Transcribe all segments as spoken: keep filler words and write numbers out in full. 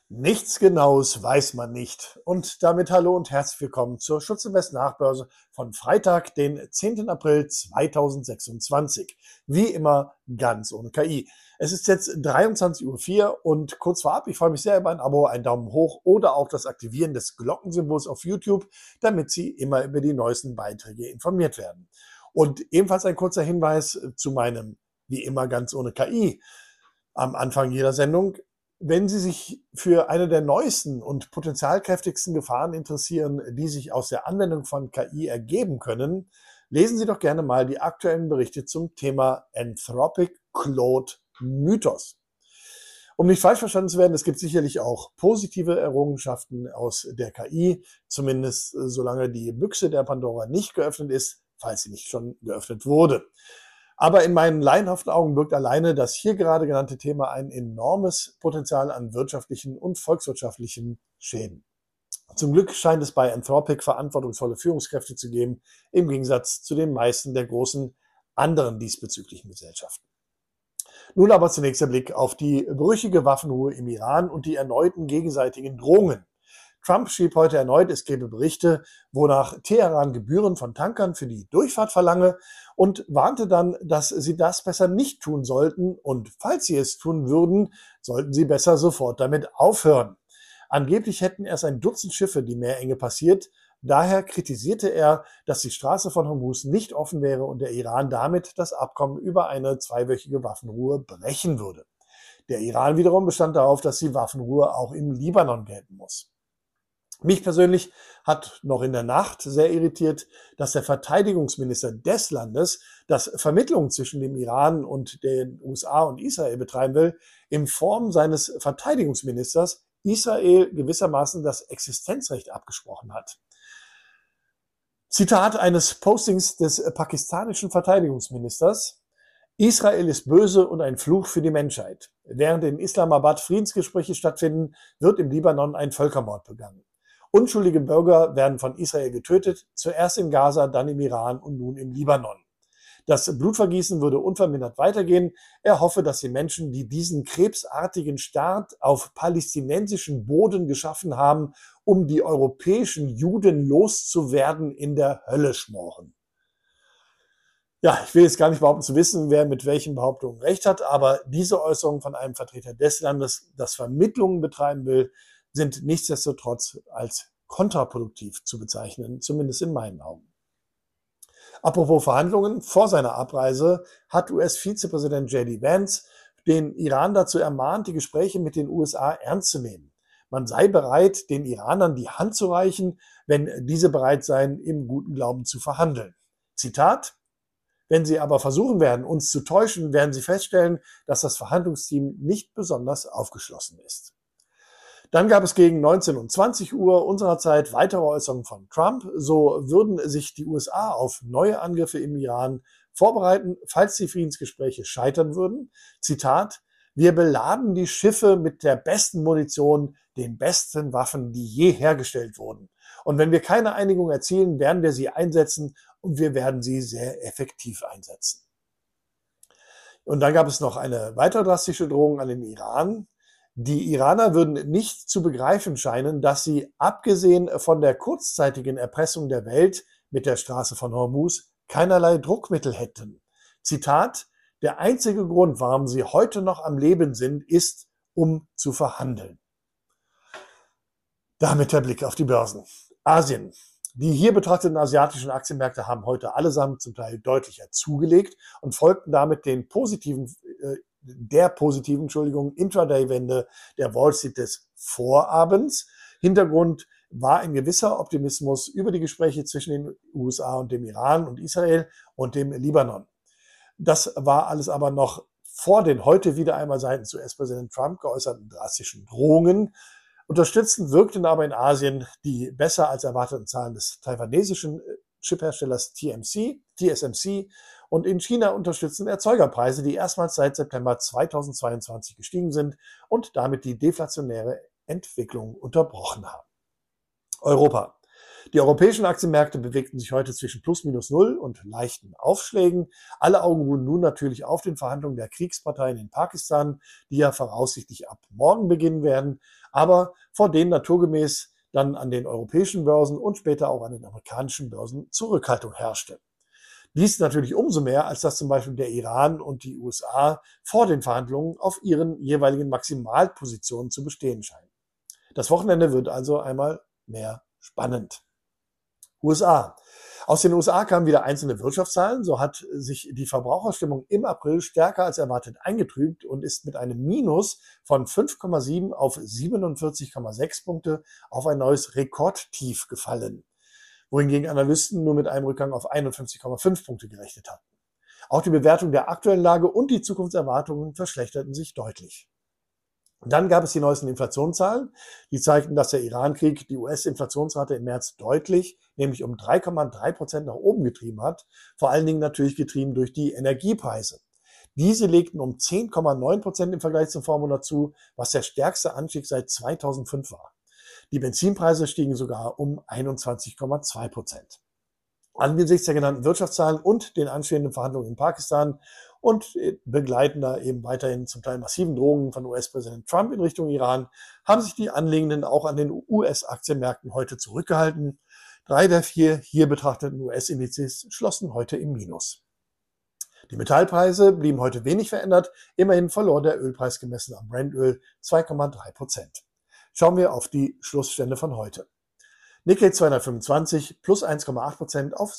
Nichts Genaues weiß man nicht. Und damit hallo und herzlich willkommen zur Schutz Invest Nachbörse von Freitag, den zehnten April zweitausendsechsundzwanzig. Wie immer ganz ohne K I. Es ist jetzt dreiundzwanzig Uhr vier und kurz vorab, ich freue mich sehr über ein Abo, einen Daumen hoch oder auch das Aktivieren des Glockensymbols auf YouTube, damit Sie immer über die neuesten Beiträge informiert werden. Und ebenfalls ein kurzer Hinweis zu meinem wie immer ganz ohne K I am Anfang jeder Sendung. Wenn Sie sich für eine der neuesten und potenzialkräftigsten Gefahren interessieren, die sich aus der Anwendung von K I ergeben können, lesen Sie doch gerne mal die aktuellen Berichte zum Thema Anthropic Claude Mythos. Um nicht falsch verstanden zu werden, es gibt sicherlich auch positive Errungenschaften aus der K I, zumindest solange die Büchse der Pandora nicht geöffnet ist, falls sie nicht schon geöffnet wurde. Aber in meinen laienhaften Augen birgt alleine das hier gerade genannte Thema ein enormes Potenzial an wirtschaftlichen und volkswirtschaftlichen Schäden. Zum Glück scheint es bei Anthropic verantwortungsvolle Führungskräfte zu geben, im Gegensatz zu den meisten der großen anderen diesbezüglichen Gesellschaften. Nun aber zunächst der Blick auf die brüchige Waffenruhe im Iran und die erneuten gegenseitigen Drohungen. Trump schrieb heute erneut, es gebe Berichte, wonach Teheran Gebühren von Tankern für die Durchfahrt verlange und warnte dann, dass sie das besser nicht tun sollten und falls sie es tun würden, sollten sie besser sofort damit aufhören. Angeblich hätten erst ein Dutzend Schiffe die Meerenge passiert. Daher kritisierte er, dass die Straße von Hormuz nicht offen wäre und der Iran damit das Abkommen über eine zweiwöchige Waffenruhe brechen würde. Der Iran wiederum bestand darauf, dass die Waffenruhe auch im Libanon gelten muss. Mich persönlich hat noch in der Nacht sehr irritiert, dass der Verteidigungsminister des Landes, das Vermittlungen zwischen dem Iran und den U S A und Israel betreiben will, in Form seines Verteidigungsministers Israel gewissermaßen das Existenzrecht abgesprochen hat. Zitat eines Postings des pakistanischen Verteidigungsministers: Israel ist böse und ein Fluch für die Menschheit. Während in Islamabad Friedensgespräche stattfinden, wird im Libanon ein Völkermord begangen. Unschuldige Bürger werden von Israel getötet, zuerst in Gaza, dann im Iran und nun im Libanon. Das Blutvergießen würde unvermindert weitergehen. Er hoffe, dass die Menschen, die diesen krebsartigen Staat auf palästinensischem Boden geschaffen haben, um die europäischen Juden loszuwerden, in der Hölle schmoren. Ja, ich will jetzt gar nicht behaupten zu wissen, wer mit welchen Behauptungen recht hat, aber diese Äußerung von einem Vertreter des Landes, das Vermittlungen betreiben will, sind nichtsdestotrotz als kontraproduktiv zu bezeichnen, zumindest in meinen Augen. Apropos Verhandlungen, vor seiner Abreise hat U S-Vizepräsident J D Vance den Iran dazu ermahnt, die Gespräche mit den U S A ernst zu nehmen. Man sei bereit, den Iranern die Hand zu reichen, wenn diese bereit seien, im guten Glauben zu verhandeln. Zitat: Wenn sie aber versuchen werden, uns zu täuschen, werden sie feststellen, dass das Verhandlungsteam nicht besonders aufgeschlossen ist. Dann gab es gegen neunzehn und zwanzig Uhr unserer Zeit weitere Äußerungen von Trump. So würden sich die U S A auf neue Angriffe im Iran vorbereiten, falls die Friedensgespräche scheitern würden. Zitat: Wir beladen die Schiffe mit der besten Munition, den besten Waffen, die je hergestellt wurden. Und wenn wir keine Einigung erzielen, werden wir sie einsetzen und wir werden sie sehr effektiv einsetzen. Und dann gab es noch eine weitere drastische Drohung an den Iran. Die Iraner würden nicht zu begreifen scheinen, dass sie, abgesehen von der kurzzeitigen Erpressung der Welt mit der Straße von Hormuz, keinerlei Druckmittel hätten. Zitat: Der einzige Grund, warum sie heute noch am Leben sind, ist, um zu verhandeln. Damit der Blick auf die Börsen. Asien. Die hier betrachteten asiatischen Aktienmärkte haben heute allesamt zum Teil deutlicher zugelegt und folgten damit den positiven, äh, der positiven, Entschuldigung, Intraday-Wende der Wall Street des Vorabends. Hintergrund war ein gewisser Optimismus über die Gespräche zwischen den U S A und dem Iran und Israel und dem Libanon. Das war alles aber noch vor den heute wieder einmal seitens U S-Präsident Trump geäußerten drastischen Drohungen. Unterstützend wirkten aber in Asien die besser als erwarteten Zahlen des taiwanesischen Chipherstellers T M C, T S M C, und in China unterstützen Erzeugerpreise, die erstmals seit September zweitausendzweiundzwanzig gestiegen sind und damit die deflationäre Entwicklung unterbrochen haben. Europa. Die europäischen Aktienmärkte bewegten sich heute zwischen plus minus null und leichten Aufschlägen. Alle Augen ruhen nun natürlich auf den Verhandlungen der Kriegsparteien in Pakistan, die ja voraussichtlich ab morgen beginnen werden. aber vor denen naturgemäß dann an den europäischen Börsen und später auch an den amerikanischen Börsen Zurückhaltung herrschte. Dies natürlich umso mehr, als dass zum Beispiel der Iran und die U S A vor den Verhandlungen auf ihren jeweiligen Maximalpositionen zu bestehen scheinen. Das Wochenende wird also einmal mehr spannend. U S A. Aus den U S A kamen wieder einzelne Wirtschaftszahlen. So hat sich die Verbraucherstimmung im April stärker als erwartet eingetrübt und ist mit einem Minus von fünf Komma sieben auf siebenundvierzig Komma sechs Punkte auf ein neues Rekordtief gefallen, wohingegen Analysten nur mit einem Rückgang auf einundfünfzig Komma fünf Punkte gerechnet hatten. Auch die Bewertung der aktuellen Lage und die Zukunftserwartungen verschlechterten sich deutlich. Dann gab es die neuesten Inflationszahlen, die zeigten, dass der Iran-Krieg die U S-Inflationsrate im März deutlich, nämlich um drei Komma drei Prozent nach oben getrieben hat, vor allen Dingen natürlich getrieben durch die Energiepreise. Diese legten um zehn Komma neun Prozent im Vergleich zum Vormonat zu, was der stärkste Anstieg seit zweitausendfünf war. Die Benzinpreise stiegen sogar um einundzwanzig Komma zwei Prozent. Angesichts der genannten Wirtschaftszahlen und den anstehenden Verhandlungen in Pakistan und begleitender eben weiterhin zum Teil massiven Drohungen von U S-Präsident Trump in Richtung Iran haben sich die Anlegenden auch an den U S-Aktienmärkten heute zurückgehalten. Drei der vier hier betrachteten U S-Indizes schlossen heute im Minus. Die Metallpreise blieben heute wenig verändert. Immerhin verlor der Ölpreis gemessen am Brent-Öl zwei Komma drei Prozent. Schauen wir auf die Schlussstände von heute. Nikkei zweihundertfünfundzwanzig plus eins Komma acht Prozent auf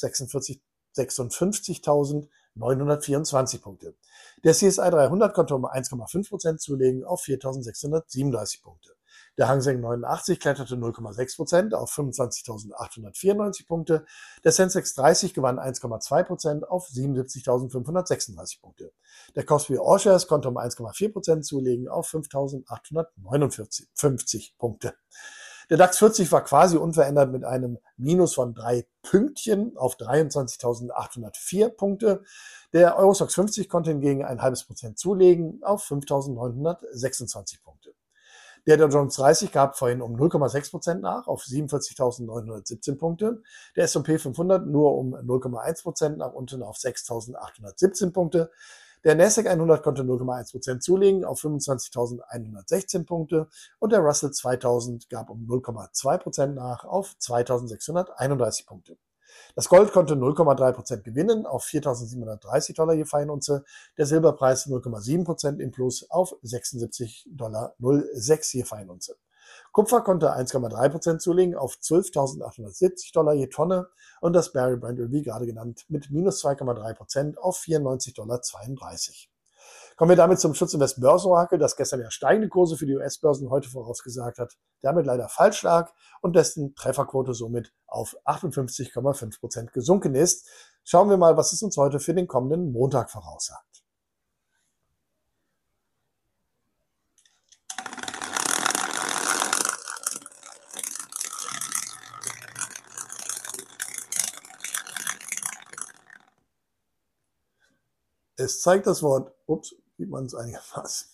sechsundfünfzigtausendneunhundertvierundzwanzig Punkte. Der C S I dreihundert konnte um eins Komma fünf Prozent zulegen auf viertausendsechshundertsiebenunddreißig Punkte. Der Hang Seng neunundachtzig kletterte null Komma sechs Prozent auf fünfundzwanzigtausendachthundertvierundneunzig Punkte. Der Sensex dreißig gewann eins Komma zwei Prozent auf siebenundsiebzigtausendfünfhundertsechsunddreißig Punkte. Der Kospi All-Shares konnte um eins Komma vier Prozent zulegen auf fünftausendachthundertneunundfünfzig Punkte. Der DAX vierzig war quasi unverändert mit einem Minus von drei Pünktchen auf dreiundzwanzigtausendachthundertvier Punkte. Der Eurostoxx fünfzig konnte hingegen ein halbes Prozent zulegen auf fünftausendneunhundertsechsundzwanzig Punkte. Der Dow Jones dreißig gab vorhin um null Komma sechs Prozent nach auf siebenundvierzigtausendneunhundertsiebzehn Punkte. Der S und P fünfhundert nur um null Komma eins Prozent nach unten auf sechstausendachthundertsiebzehn Punkte. Der Nasdaq hundert konnte null Komma eins Prozent zulegen auf fünfundzwanzigtausendeinhundertsechzehn Punkte und der Russell zweitausend gab um null Komma zwei Prozent nach auf zweitausendsechshunderteinunddreißig Punkte. Das Gold konnte null Komma drei Prozent gewinnen auf viertausendsiebenhundertdreißig Dollar je Feinunze, der Silberpreis null Komma sieben Prozent im Plus auf sechsundsiebzig Komma null sechs Dollar je Feinunze. Kupfer konnte eins Komma drei Prozent zulegen auf zwölftausendachthundertsiebzig Dollar je Tonne und das Barrel Brent Öl, wie gerade genannt, mit minus zwei Komma drei Prozent auf vierundneunzig Komma zweiunddreißig Dollar. Kommen wir damit zum Schutzinvest Börsenorakel, das gestern ja steigende Kurse für die U S-Börsen heute vorausgesagt hat, damit leider falsch lag und dessen Trefferquote somit auf achtundfünfzig Komma fünf Prozent gesunken ist. Schauen wir mal, was es uns heute für den kommenden Montag voraussagt. Es zeigt das Wort, ups, sieht man es einigermaßen.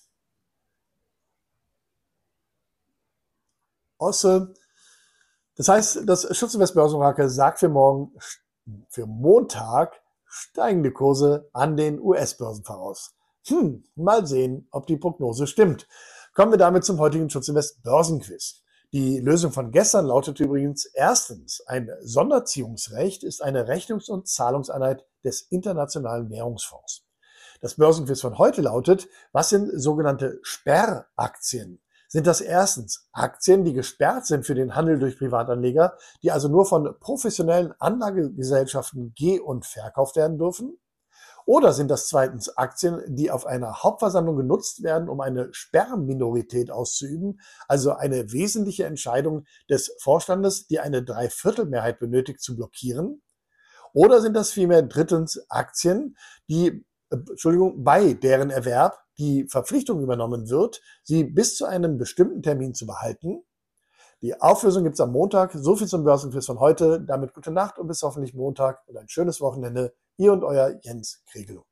Osse. Das heißt, das Schutzinvest Börsenorakel sagt für morgen, für Montag steigende Kurse an den U S-Börsen voraus. Hm, mal sehen, ob die Prognose stimmt. Kommen wir damit zum heutigen Schutzinvest Börsenquiz. Die Lösung von gestern lautete übrigens erstens, ein Sonderziehungsrecht ist eine Rechnungs- und Zahlungseinheit des Internationalen Währungsfonds. Das Börsenquiz von heute lautet, was sind sogenannte Sperraktien? Sind das erstens Aktien, die gesperrt sind für den Handel durch Privatanleger, die also nur von professionellen Anlagegesellschaften ge- und verkauft werden dürfen? Oder sind das zweitens Aktien, die auf einer Hauptversammlung genutzt werden, um eine Sperrminorität auszuüben, also eine wesentliche Entscheidung des Vorstandes, die eine Dreiviertelmehrheit benötigt, zu blockieren? Oder sind das vielmehr drittens Aktien, die Entschuldigung, bei deren Erwerb die Verpflichtung übernommen wird, sie bis zu einem bestimmten Termin zu behalten? Die Auflösung gibt es am Montag. So viel zum Börsenquiz von heute. Damit gute Nacht und bis hoffentlich Montag und ein schönes Wochenende. Ihr und euer Jens Kregelow.